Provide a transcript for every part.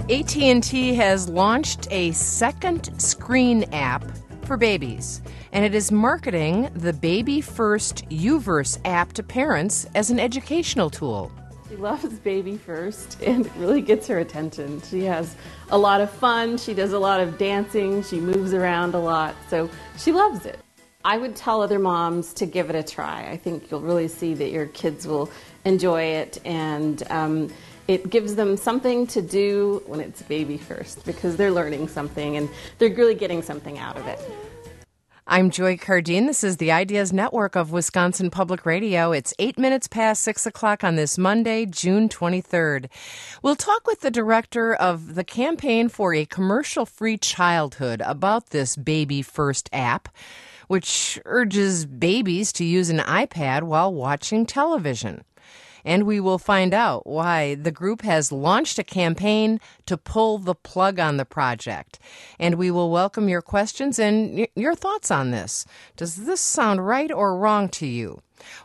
AT&T has launched a second screen app for babies, and it is marketing the Baby First UVerse app to parents as an educational tool. She loves Baby First, and it really gets her attention. She has a lot of fun. She does a lot of dancing. She moves around a lot, so she loves it. I would tell other moms to give it a try. I think you'll really see that your kids will enjoy it, and it gives them something to do when it's Baby First, because they're learning something and they're really getting something out of it. I'm Joy Cardine. This is the Ideas Network of Wisconsin Public Radio. It's 8 minutes past 6 o'clock on this Monday, June 23rd. We'll talk with the director of the Campaign for a Commercial-Free Childhood about this Baby First app, which urges babies to use an iPad while watching television. And we will find out why the group has launched a campaign to pull the plug on the project. And we will welcome your questions and your thoughts on this. Does this sound right or wrong to you?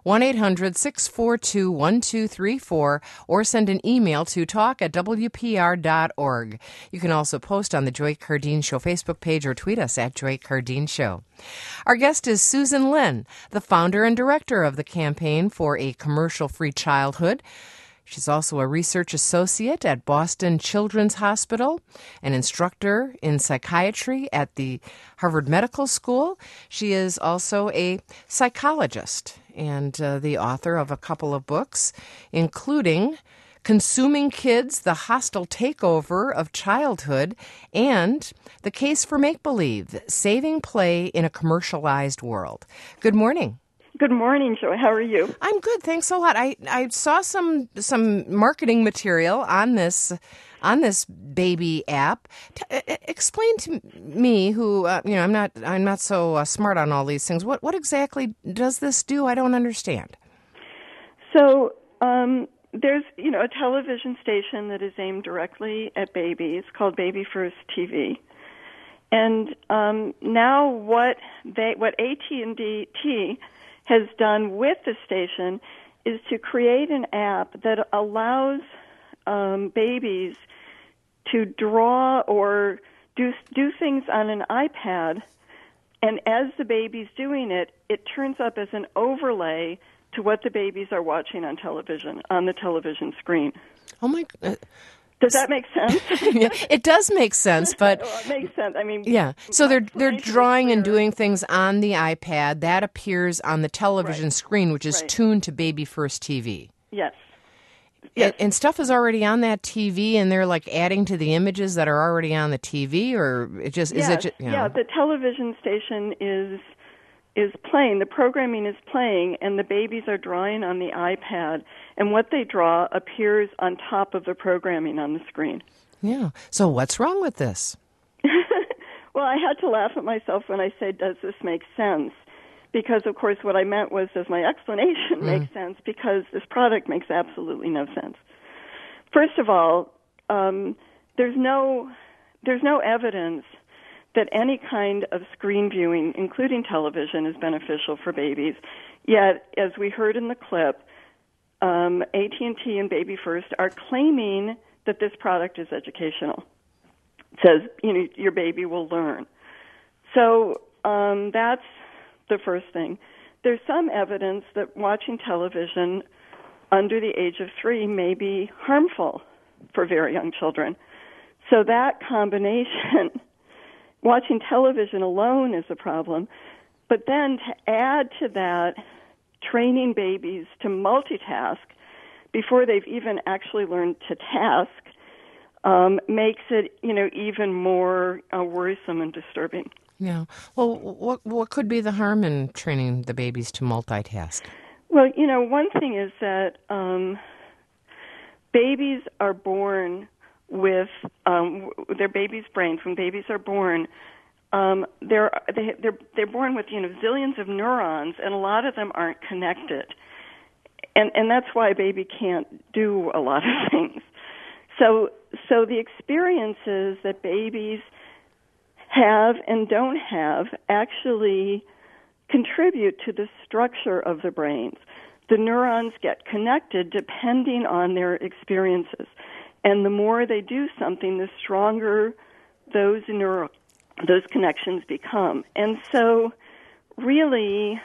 1-800-642-1234 or send an email to talk@wpr.org. You can also post on the Joy Cardine Show Facebook page or tweet us at Joy Cardine Show. Our guest is Susan Lin, the founder and director of the Campaign for a Commercial-Free Childhood. She's also a research associate at Boston Children's Hospital, an instructor in psychiatry at the Harvard Medical School. She is also a psychologist and the author of a couple of books, including Consuming Kids, The Hostile Takeover of Childhood, and The Case for Make-Believe, Saving Play in a Commercialized World. Good morning. Good morning, Joy. How are you? I'm good, thanks a lot. I saw some marketing material on this baby app. Explain to me, who I'm not so smart on all these things. What exactly does this do? I don't understand. So there's a television station that is aimed directly at babies called Baby First TV, and now what AT&T has done with the station is to create an app that allows babies to draw or do things on an iPad, and as the baby's doing it, it turns up as an overlay to what the babies are watching on television, on the television screen. Oh my! Does that make sense? Yeah, it does make sense, but well, it makes sense. I mean, yeah. So they're drawing and doing things on the iPad that appears on the television screen, which is tuned to Baby First TV. Yes. And stuff is already on that TV, and they're like adding to the images that are already on the TV, or it just is it? Yeah, the television station is playing. The programming is playing, and the babies are drawing on the iPad, and what they draw appears on top of the programming on the screen. Yeah. So what's wrong with this? Well, I had to laugh at myself when I said, "Does this make sense?" Because, of course, what I meant was, does my explanation make sense? Because this product makes absolutely no sense. First of all, there's no evidence that any kind of screen viewing, including television, is beneficial for babies. Yet, as we heard in the clip, AT&T and Baby First are claiming that this product is educational. It says, your baby will learn. So that's the first thing. There's some evidence that watching television under the age of 3 may be harmful for very young children. So that combination, watching television alone is a problem, but then to add to that training babies to multitask before they've even actually learned to task makes it, even more worrisome and disturbing. Yeah. Well, what could be the harm in training the babies to multitask? Well, one thing is that babies are born with their babies' brains. When babies are born, they're born with zillions of neurons, and a lot of them aren't connected, and that's why a baby can't do a lot of things. So the experiences that babies have and don't have actually contribute to the structure of the brains. The neurons get connected depending on their experiences. And the more they do something, the stronger those connections become. And so, really,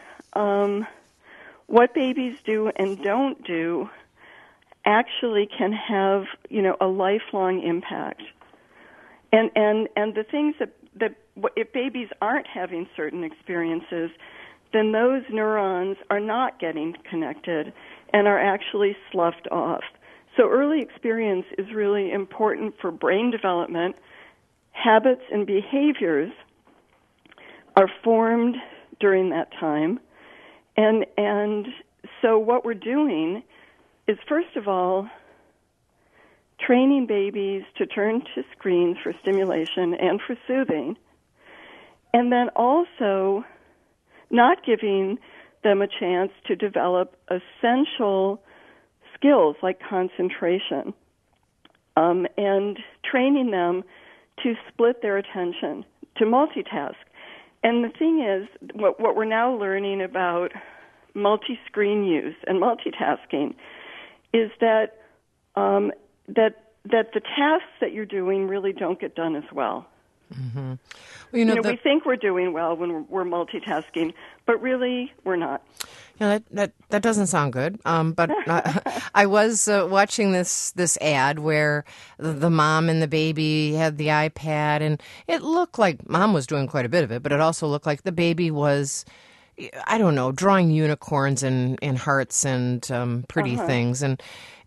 what babies do and don't do actually can have, a lifelong impact. And the things that if babies aren't having certain experiences, then those neurons are not getting connected and are actually sloughed off. So early experience is really important for brain development. Habits and behaviors are formed during that time. And so what we're doing is, first of all, training babies to turn to screens for stimulation and for soothing, and then also not giving them a chance to develop essential skills like concentration, and training them to split their attention, to multitask. And the thing is, what we're now learning about multi-screen use and multitasking is that that the tasks that you're doing really don't get done as well. Mm-hmm. Well, we think we're doing well when we're multitasking, but really we're not. That doesn't sound good. But I was watching this ad where the mom and the baby had the iPad, and it looked like mom was doing quite a bit of it, but it also looked like the baby was, I don't know, drawing unicorns and hearts and pretty things. And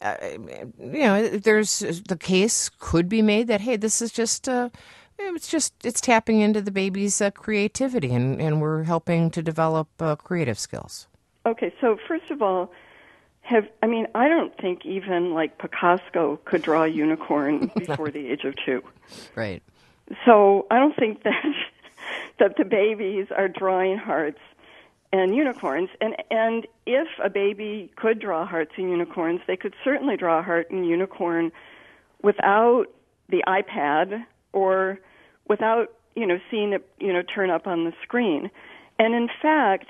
there's the case could be made that, hey, this is just it's tapping into the baby's creativity, and we're helping to develop creative skills. Okay, so first of all, I don't think even like Picasso could draw a unicorn before the age of 2. Right. So I don't think that the babies are drawing hearts and unicorns. And if a baby could draw hearts and unicorns, they could certainly draw a heart and unicorn without the iPad or without, seeing it, turn up on the screen. And in fact,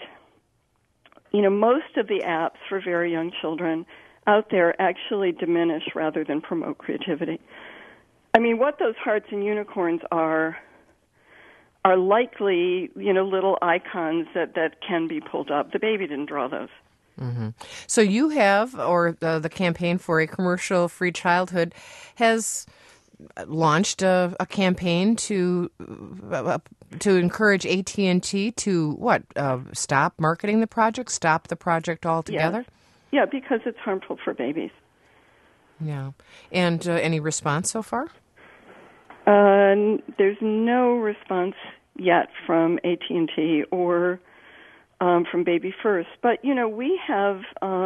most of the apps for very young children out there actually diminish rather than promote creativity. What those hearts and unicorns are likely, little icons that can be pulled up. The baby didn't draw those. Mm-hmm. So you have, or the Campaign for a Commercial-Free Childhood has launched a campaign to encourage AT&T to stop marketing the project, stop the project altogether? Yeah, because it's harmful for babies. Yeah. And any response so far? There's no response yet from AT&T or from Baby First. But, we have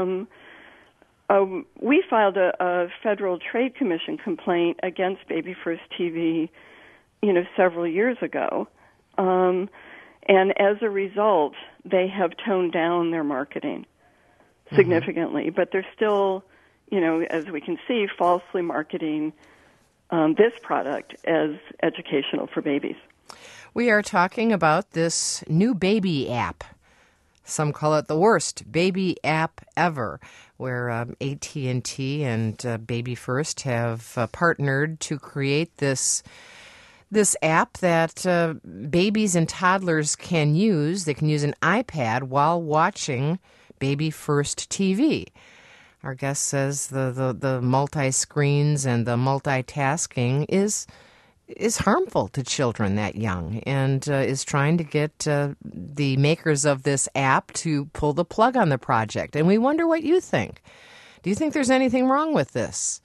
we filed a Federal Trade Commission complaint against Baby First TV, several years ago. And as a result, they have toned down their marketing significantly. But they're still, as we can see, falsely marketing this product as educational for babies. We are talking about this new baby app. Some call it the worst baby app ever, where AT&T and Baby First have partnered to create this app that babies and toddlers can use. They can use an iPad while watching Baby First TV. Our guest says the multi-screens and the multitasking is harmful to children that young, and is trying to get the makers of this app to pull the plug on the project. And we wonder what you think. Do you think there's anything wrong with this?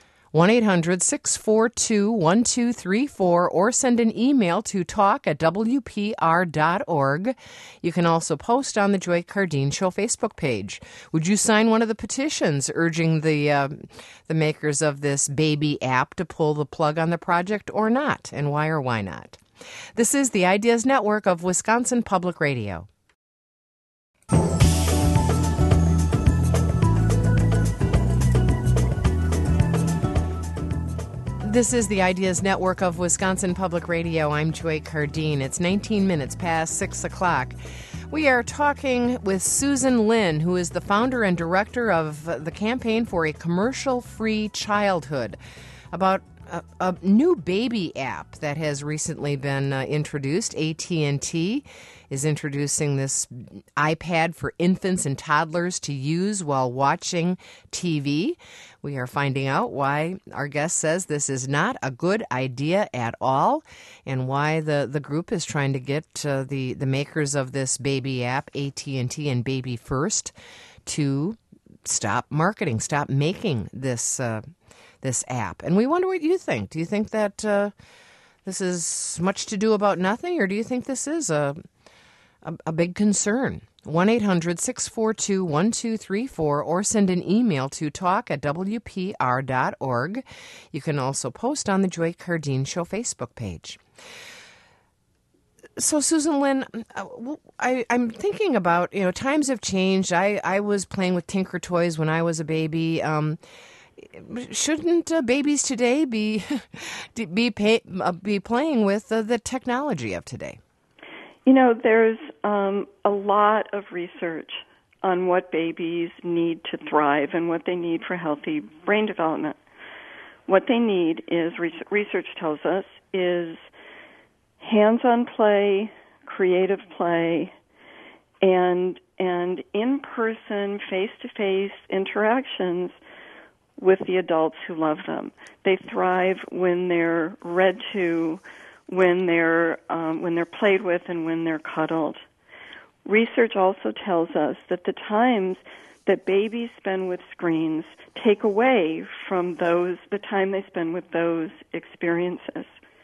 1-800-642-1234, or send an email to talk@wpr.org. You can also post on the Joy Cardeen Show Facebook page. Would you sign one of the petitions urging the makers of this baby app to pull the plug on the project or not? And why or why not? This is the Ideas Network of Wisconsin Public Radio. This is the Ideas Network of Wisconsin Public Radio. I'm Joy Cardeen. It's 19 minutes past 6 o'clock. We are talking with Susan Lin, who is the founder and director of the Campaign for a Commercial-Free Childhood, about a new baby app that has recently been introduced. AT&T is introducing this iPad for infants and toddlers to use while watching TV. We are finding out why our guest says this is not a good idea at all, and why the group is trying to get the makers of this baby app, AT&T and Baby First, to stop making this app. And we wonder what you think. Do you think that this is much to do about nothing, or do you think this is a big concern? 1-800-642-1234, or send an email to talk@wpr.org. You can also post on the Joy Cardeen Show Facebook page. So, Susan Lynn, I'm thinking about, times have changed. I was playing with Tinker Toys when I was a baby. Shouldn't babies today be playing with the technology of today? There's a lot of research on what babies need to thrive and what they need for healthy brain development. What they need is, research tells us, is hands-on play, creative play, and in-person, face-to-face interactions with the adults who love them. They thrive when they're read to, when they're played with, and when they're cuddled. Research also tells us that the times that babies spend with screens take away from the time they spend with those experiences.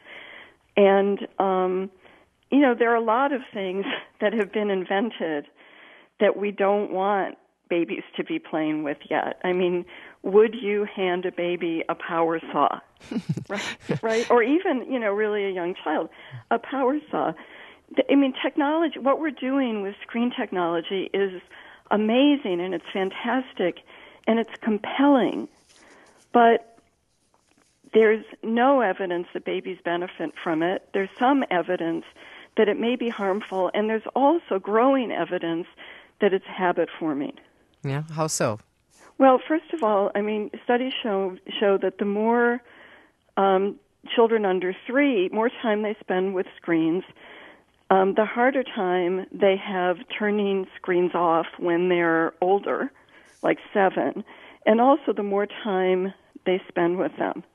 And there are a lot of things that have been invented that we don't want babies to be playing with yet. I mean, would you hand a baby a power saw? right? Or even, really a young child, a power saw. I mean, technology, what we're doing with screen technology is amazing, and it's fantastic, and it's compelling. But there's no evidence that babies benefit from it. There's some evidence that it may be harmful, and there's also growing evidence that it's habit-forming. Yeah, how so? Well, first of all, studies show that the more children under 3, more time they spend with screens, the harder time they have turning screens off when they're older, like 7, and also the more time they spend with them.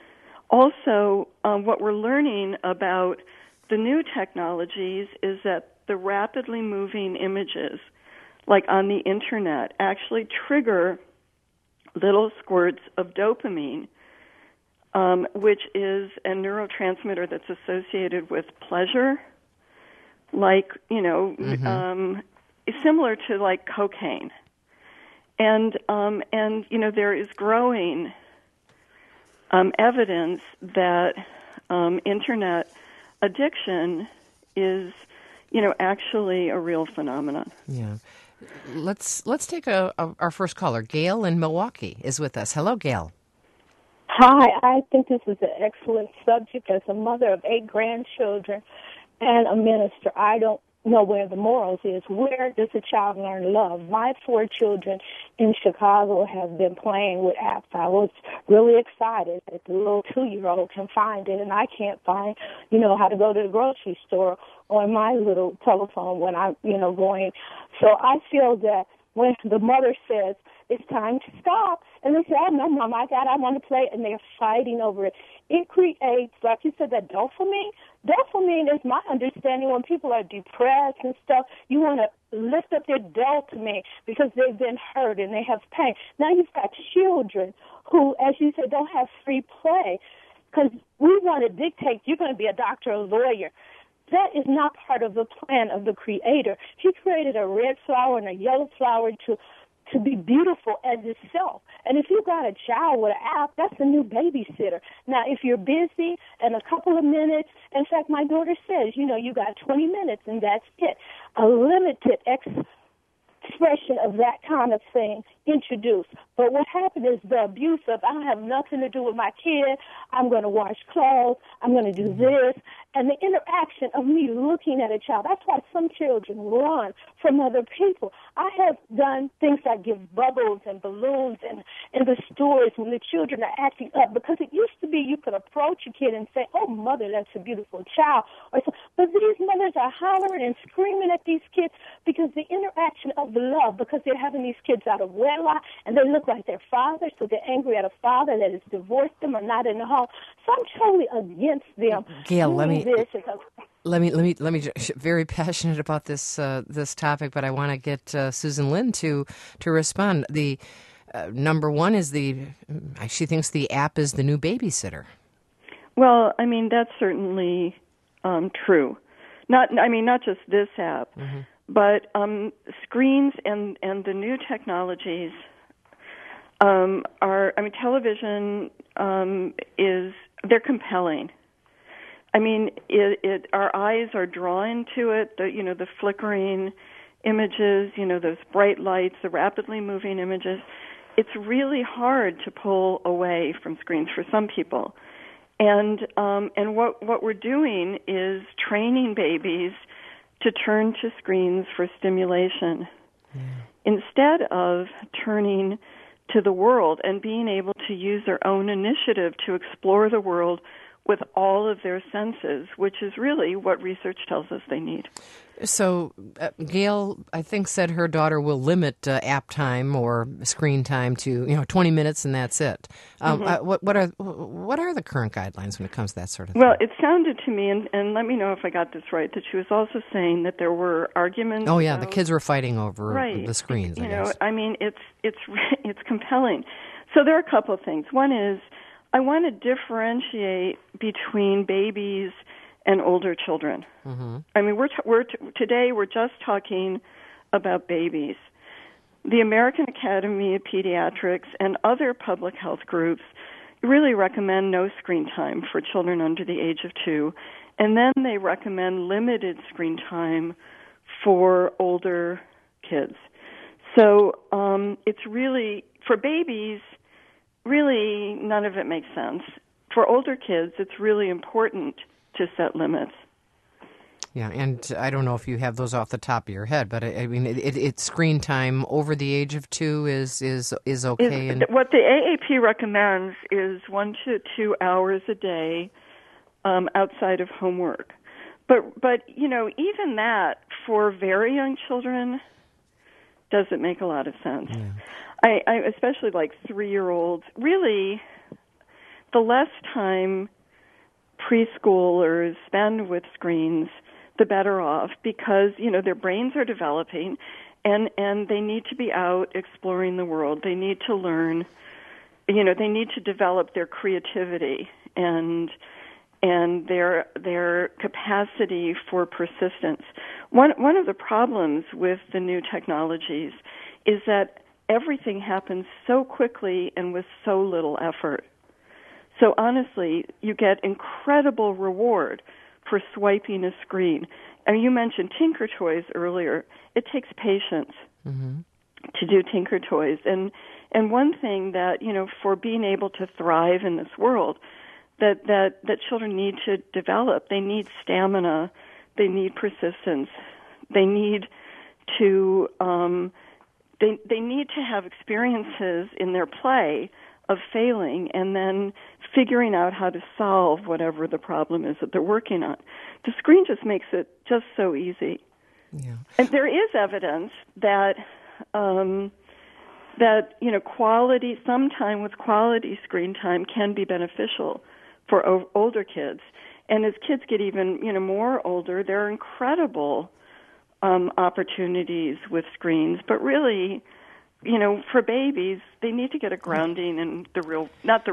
Also, what we're learning about the new technologies is that the rapidly moving images, like on the Internet, actually trigger little squirts of dopamine, which is a neurotransmitter that's associated with pleasure, like, similar to like cocaine. And there is growing evidence that Internet addiction is, actually a real phenomenon. Yeah. Let's take our first caller. Gail in Milwaukee is with us. Hello, Gail. Hi. I think this is an excellent subject. As a mother of 8 grandchildren and a minister, I don't know where the morals is. Where does a child learn love? My 4 children in Chicago have been playing with apps. I was really excited that the little 2-year-old can find it, and I can't find, how to go to the grocery store on my little telephone when I'm, going. So I feel that when the mother says, it's time to stop, and they say, oh, no, Mom, I want to play, and they're fighting over it. It creates, like you said, that dopamine. Dopamine is my understanding when people are depressed and stuff, you want to lift up their dopamine because they've been hurt and they have pain. Now you've got children who, as you said, don't have free play because we want to dictate you're going to be a doctor or a lawyer. That is not part of the plan of the Creator. He created a red flower and a yellow flower to be beautiful as itself. And if you got a child with an app, that's a new babysitter. Now, if you're busy and a couple of minutes, in fact, my daughter says, you got 20 minutes and that's it. A limited expression of that kind of thing introduced. But what happened is the abuse of, I have nothing to do with my kid, I'm going to wash clothes, I'm going to do this, and the interaction of me looking at a child. That's why some children run from other people. I have done things like give bubbles and balloons and in the stores when the children are acting up, because it used to be you could approach a kid and say, "Oh, mother, that's a beautiful child." But these mothers are hollering and screaming at these kids because the interaction of the love, because they're having these kids out of wedlock and they look like their father, so they're angry at a father that has divorced them or not in the home. So I'm totally against them. Gail, let me very passionate about this topic, but I want to get Susan Lynn to respond. The number one is she thinks the app is the new babysitter. Well, I mean, that's certainly true. Not just this app, but screens and the new technologies television they're compelling. I mean, our eyes are drawn to it. The flickering images, those bright lights, the rapidly moving images. It's really hard to pull away from screens for some people. And what we're doing is training babies to turn to screens for stimulation instead of turning to the world and being able to use their own initiative to explore the world with all of their senses, which is really what research tells us they need. So Gail, I think, said her daughter will limit app time or screen time to 20 minutes and that's it. What are the current guidelines when it comes to that sort of thing? Well, it sounded to me, and let me know if I got this right, that she was also saying that there were arguments. Oh yeah, the kids were fighting over the screens. I guess. I mean, it's compelling. So there are a couple of things. One is I want to differentiate between babies and older children. Mm-hmm. I mean, today we're just talking about babies. The American Academy of Pediatrics and other public health groups really recommend no screen time for children under the age of 2, and then they recommend limited screen time for older kids. So it's really, for babies, really none of it makes sense. For older kids, it's really important to set limits. Yeah, and I don't know if you have those off the top of your head, but I mean, it's screen time over the age of 2 is okay. And what the AAP recommends is 1 to 2 hours a day outside of homework. But even that for very young children doesn't make a lot of sense. Yeah. I especially like 3-year-olds. Really, the less time preschoolers spend with screens, the better off, because their brains are developing and they need to be out exploring the world. They need to learn, they need to develop their creativity and their capacity for persistence. One of the problems with the new technologies is that everything happens so quickly and with so little effort. So honestly, you get incredible reward for swiping a screen. And you mentioned Tinker Toys earlier. It takes patience to do Tinker Toys. And one thing that, for being able to thrive in this world, that children need to develop, they need stamina, they need persistence, they need to they need to have experiences in their play of failing and then figuring out how to solve whatever the problem is that they're working on. The screen just makes it just so easy. Yeah. And there is evidence that quality, sometime with quality screen time can be beneficial for older kids. And as kids get even more older, there are incredible opportunities with screens. But really, for babies, they need to get a grounding in the real,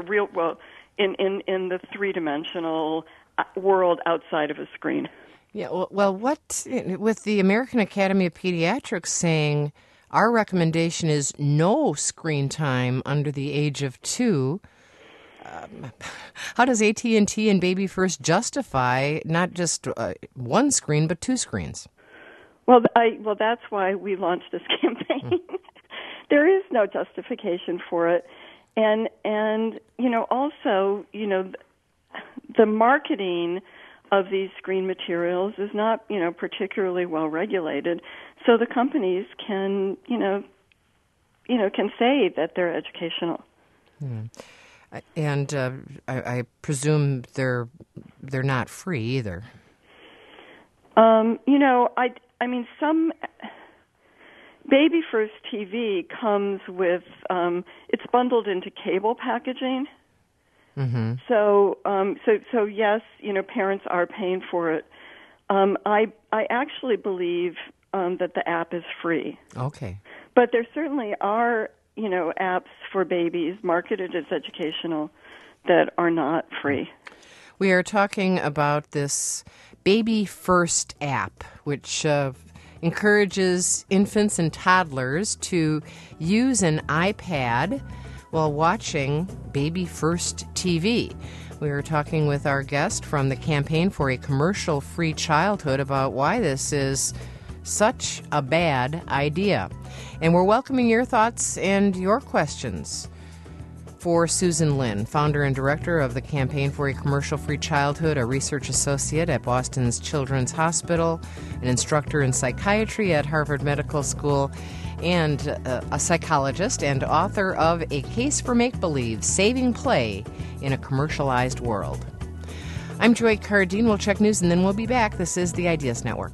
in the three-dimensional world outside of a screen. Yeah, well, what, with the American Academy of Pediatrics saying our recommendation is no screen time under the age of 2, how does AT&T and Baby First justify not just one screen but 2 screens? Well, that's why we launched this campaign. There is no justification for it, and also the marketing of these screen materials is not, particularly well regulated. So the companies can, can say that they're educational. And I presume they're not free either. Some Baby First TV comes with it's bundled into cable packaging. Mm-hmm. So yes, parents are paying for it. I actually believe that the app is free. Okay. But there certainly are, apps for babies marketed as educational that are not free. We are talking about this Baby First app, which encourages infants and toddlers to use an iPad while watching Baby First TV. We were talking with our guest from the Campaign for a Commercial-Free Childhood about why this is such a bad idea. And we're welcoming your thoughts and your questions for Susan Lin, founder and director of the Campaign for a Commercial-Free Childhood, a research associate at Boston's Children's Hospital, an instructor in psychiatry at Harvard Medical School, and a psychologist and author of A Case for Make-Believe, Saving Play in a Commercialized World. I'm Joy Cardine. We'll check news and then we'll be back. This is the Ideas Network.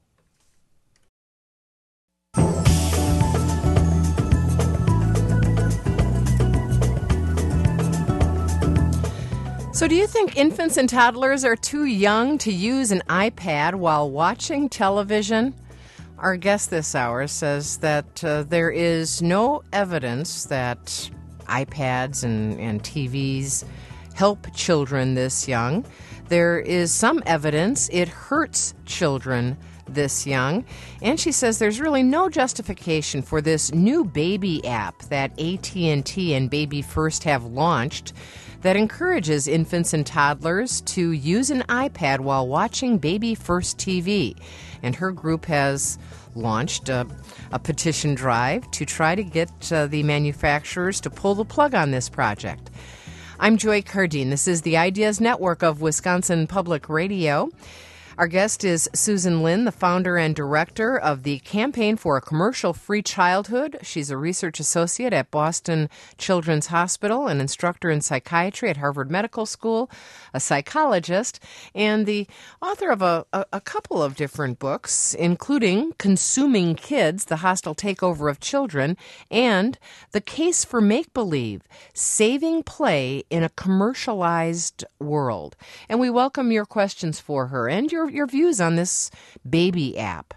So do you think infants and toddlers are too young to use an iPad while watching television? Our guest this hour says that there is no evidence that iPads and TVs help children this young. There is some evidence it hurts children this young. And she says there's really no justification for this new baby app that AT&T and Baby First have launched that encourages infants and toddlers to use an iPad while watching Baby First TV. And her group has launched a petition drive to try to get the manufacturers to pull the plug on this project. I'm Joy Cardine. This is the Ideas Network of Wisconsin Public Radio. Our guest is Susan Lin, the founder and director of the Campaign for a Commercial-Free Childhood. She's a research associate at Boston Children's Hospital, an instructor in psychiatry at Harvard Medical School, a psychologist, and the author of a couple of different books, including Consuming Kids, The Hostile Takeover of Children, and The Case for Make-Believe, Saving Play in a Commercialized World. And we welcome your questions for her and your views on this baby app.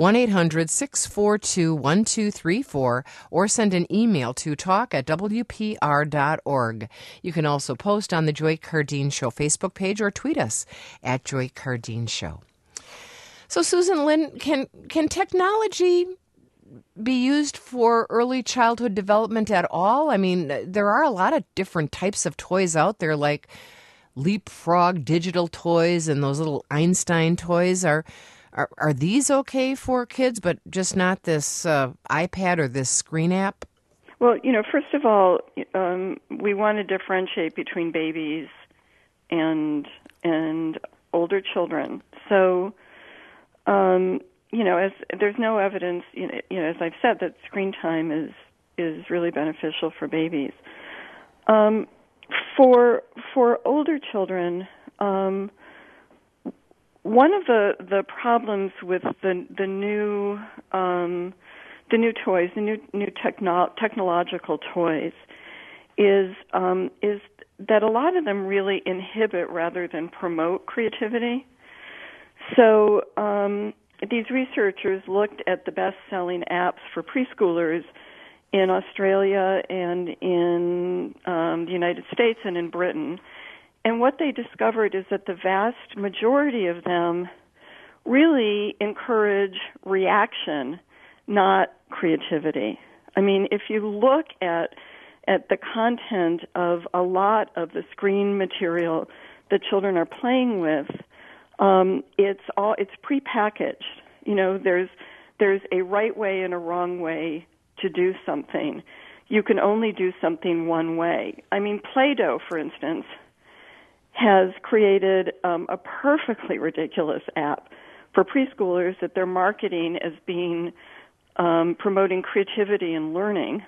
1-800-642-1234 or send an email to talk@wpr.org. You can also post on the Joy Cardine Show Facebook page or tweet us at Joy Cardine Show. So Susan Lin, can technology be used for early childhood development at all? I mean, there are a lot of different types of toys out there, like Leapfrog digital toys and those little Einstein toys. Are these okay for kids, but just not this iPad or this screen app? Well, first of all, we want to differentiate between babies and older children. So, as there's no evidence, as I've said, that screen time is really beneficial for babies. For older children, one of the problems with the new toys, the new technological toys, is that a lot of them really inhibit rather than promote creativity. So these researchers looked at the best-selling apps for preschoolers in Australia and in the United States and in Britain. And what they discovered is that the vast majority of them really encourage reaction, not creativity. I mean, if you look at the content of a lot of the screen material that children are playing with, it's prepackaged. There's a right way and a wrong way to do something. You can only do something one way. I mean, Play-Doh, for instance, has created a perfectly ridiculous app for preschoolers that they're marketing as being promoting creativity and learning.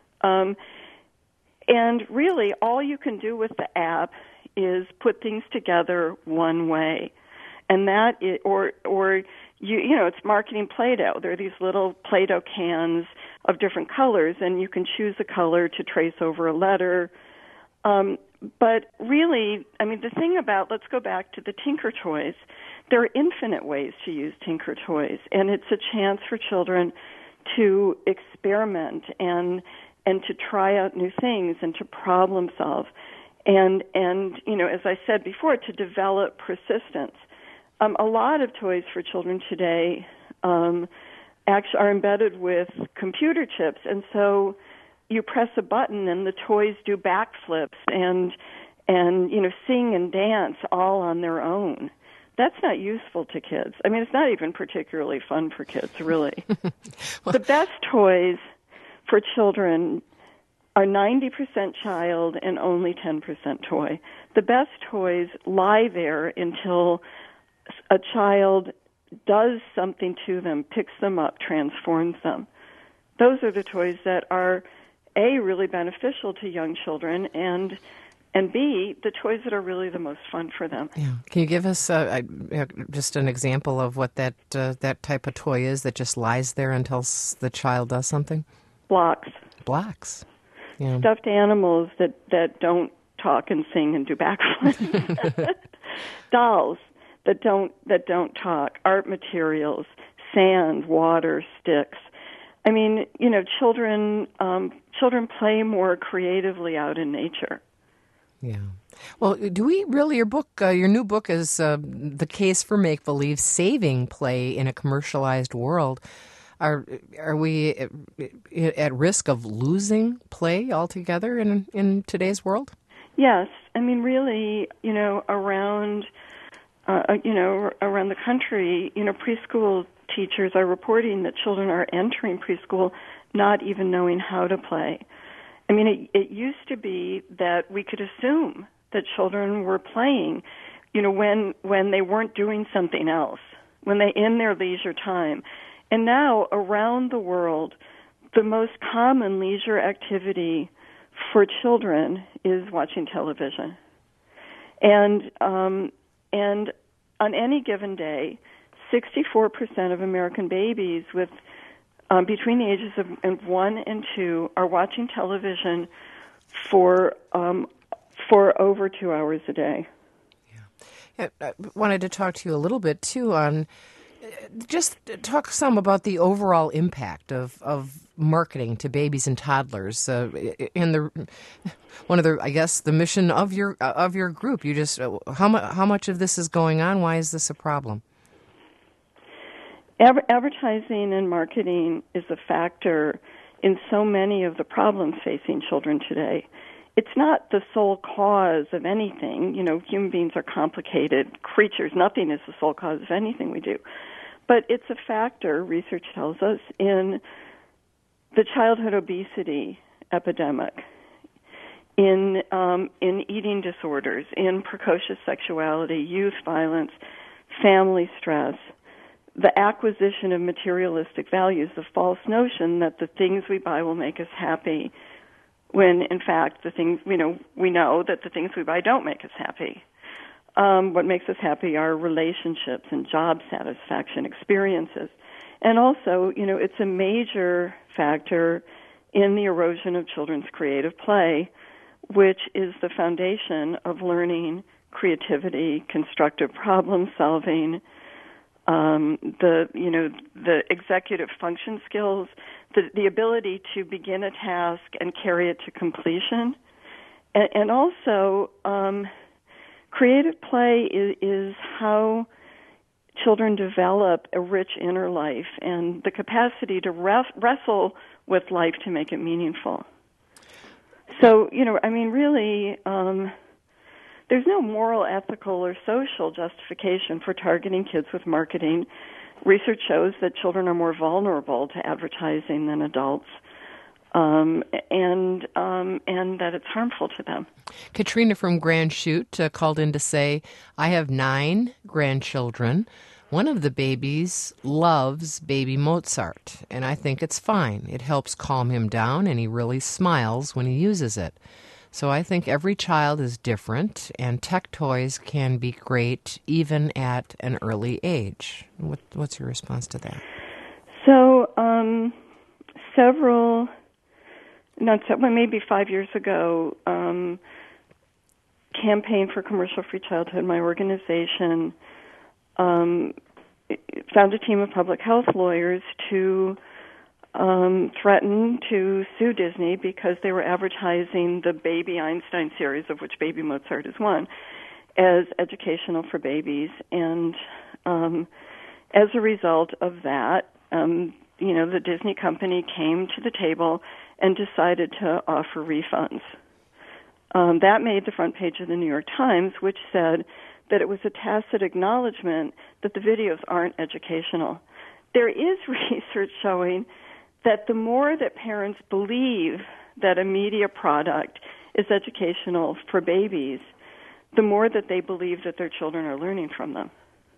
And really, all you can do with the app is put things together one way. And that is, or you know, it's marketing Play-Doh. There are these little Play-Doh cans of different colors, and you can choose a color to trace over a letter. But really, I mean, the thing about, let's go back to the Tinker Toys. There are infinite ways to use Tinker Toys, and it's a chance for children to experiment and to try out new things and to problem solve. And you know, as I said before, to develop persistence. A lot of toys for children today actually are embedded with computer chips, and so you press a button and the toys do backflips and you know, sing and dance all on their own. That's not useful to kids. I mean, it's not even particularly fun for kids, really. The best toys for children are 90% child and only 10% toy. The best toys lie there until a child does something to them, picks them up, transforms them. Those are the toys that are, A, really beneficial to young children, and B, the toys that are really the most fun for them. Yeah. Can you give us just an example of what that type of toy is that just lies there until the child does something? Blocks. Blocks. Yeah. Stuffed animals that don't talk and sing and do backflips. Dolls that don't talk. Art materials, sand, water, sticks. I mean, you know, children play more creatively out in nature. Yeah. Well, do we really? Your new book is The Case for Make-Believe: Saving Play in a Commercialized World. Are we at risk of losing play altogether in today's world? Yes. I mean, really, you know, around the country, you know, preschool teachers are reporting that children are entering preschool not even knowing how to play. I mean, it used to be that we could assume that children were playing, you know, when they weren't doing something else, when they in their leisure time. And now, around the world, the most common leisure activity for children is watching television. And on any given day, 64% of American babies with between the ages of 1 and 2 are watching television for over 2 hours a day. Yeah. I wanted to talk to you a little bit too on just talk some about the overall impact of marketing to babies and toddlers. In one of the mission of your group. You just how much of this is going on? Why is this a problem? Advertising and marketing is a factor in so many of the problems facing children today. It's not the sole cause of anything. You know, human beings are complicated creatures. Nothing is the sole cause of anything we do. But it's a factor, research tells us, in the childhood obesity epidemic, in eating disorders, in precocious sexuality, youth violence, family stress, the acquisition of materialistic values, the false notion that the things we buy will make us happy, when in fact we know that the things we buy don't make us happy. What makes us happy are relationships and job satisfaction experiences. And also, you know, it's a major factor in the erosion of children's creative play, which is the foundation of learning creativity, constructive problem solving, the executive function skills, the ability to begin a task and carry it to completion, and also creative play is how children develop a rich inner life and the capacity to wrestle with life to make it meaningful. So, you know, I mean, really, there's no moral, ethical, or social justification for targeting kids with marketing. Research shows that children are more vulnerable to advertising than adults. and that it's harmful to them. Katrina from Grand Chute called in to say, I have 9 grandchildren. One of the babies loves Baby Mozart, and I think it's fine. It helps calm him down, and he really smiles when he uses it. So I think every child is different, and tech toys can be great even at an early age. What's your response to that? So maybe 5 years ago, Campaign for Commercial-Free Childhood, my organization, found a team of public health lawyers to threaten to sue Disney because they were advertising the Baby Einstein series, of which Baby Mozart is one, as educational for babies. And as a result of that, the Disney company came to the table and decided to offer refunds. That made the front page of the New York Times, which said that it was a tacit acknowledgement that the videos aren't educational. There is research showing that the more that parents believe that a media product is educational for babies, the more that they believe that their children are learning from them.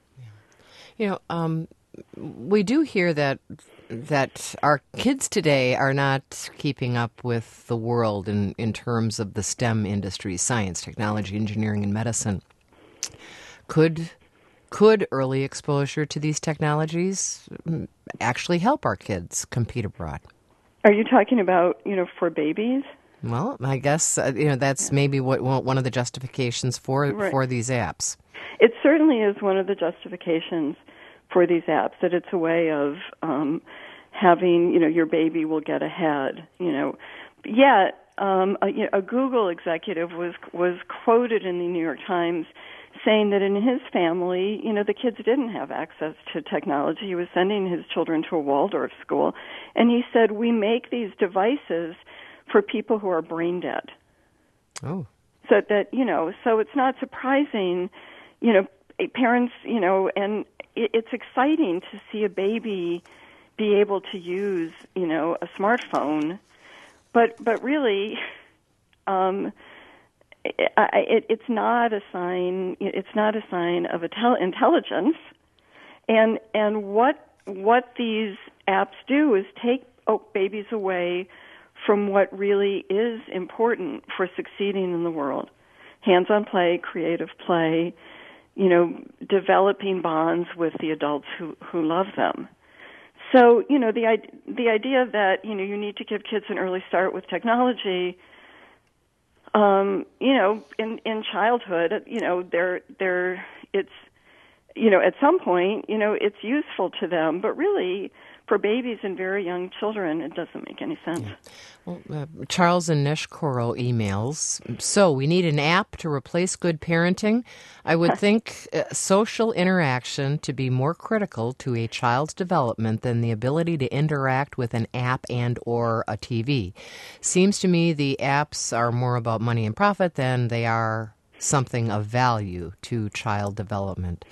We do hear that our kids today are not keeping up with the world in terms of the STEM industry, science, technology, engineering, and medicine. Could early exposure to these technologies actually help our kids compete abroad? Are you talking about, for babies? Well, I guess that's maybe one of the justifications for these apps. It certainly is one of the justifications for these apps, that it's a way of having, your baby will get ahead. Yet a Google executive was quoted in the New York Times saying that in his family, the kids didn't have access to technology. He was sending his children to a Waldorf school, and he said, we make these devices for people who are brain dead. Oh. So that, so it's not surprising, parents, and it's exciting to see a baby be able to use, a smartphone, but really, it's not a sign. It's not a sign of intelligence, and what these apps do is take babies away from what really is important for succeeding in the world: hands-on play, creative play, developing bonds with the adults who love them. So, the idea that, you need to give kids an early start with technology, in childhood, it's, at some point, it's useful to them, but really, for babies and very young children, it doesn't make any sense. Yeah. Well, Charles and Neshkoro emails, so we need an app to replace good parenting. I would think social interaction to be more critical to a child's development than the ability to interact with an app and or a TV. Seems to me the apps are more about money and profit than they are something of value to child development.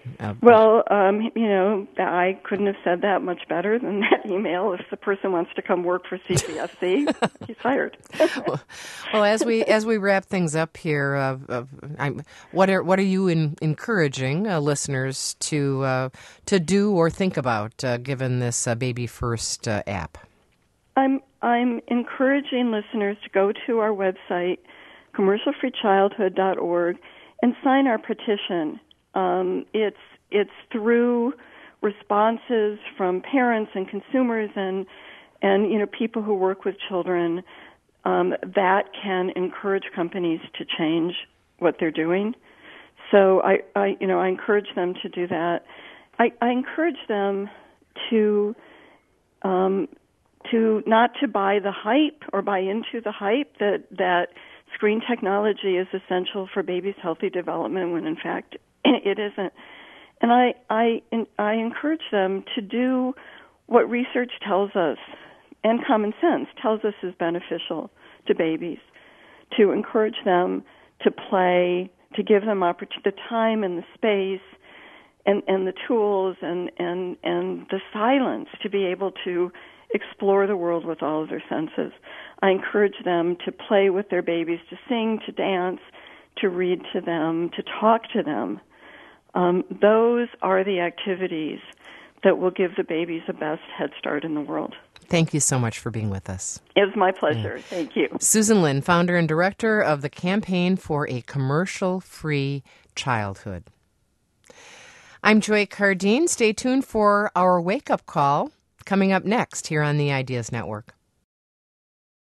I couldn't have said that much better than that email. If the person wants to come work for CCSC, he's hired. Well, as we wrap things up here, what are you encouraging listeners to do or think about given this Baby First app? I'm encouraging listeners to go to our website, commercialfreechildhood.org, and sign our petition. It's through responses from parents and consumers and people who work with children that can encourage companies to change what they're doing. So I encourage them to do that. I encourage them to not to buy the hype or buy into the hype that screen technology is essential for babies' healthy development when in fact it isn't. And I encourage them to do what research tells us and common sense tells us is beneficial to babies, to encourage them to play, to give them the time and the space and the tools and the silence to be able to explore the world with all of their senses. I encourage them to play with their babies, to sing, to dance, to read to them, to talk to them. Those are the activities that will give the babies the best head start in the world. Thank you so much for being with us. It was my pleasure. Thank you. Susan Lin, founder and director of the Campaign for a Commercial-Free Childhood. I'm Joy Cardine. Stay tuned for our wake-up call coming up next here on the Ideas Network.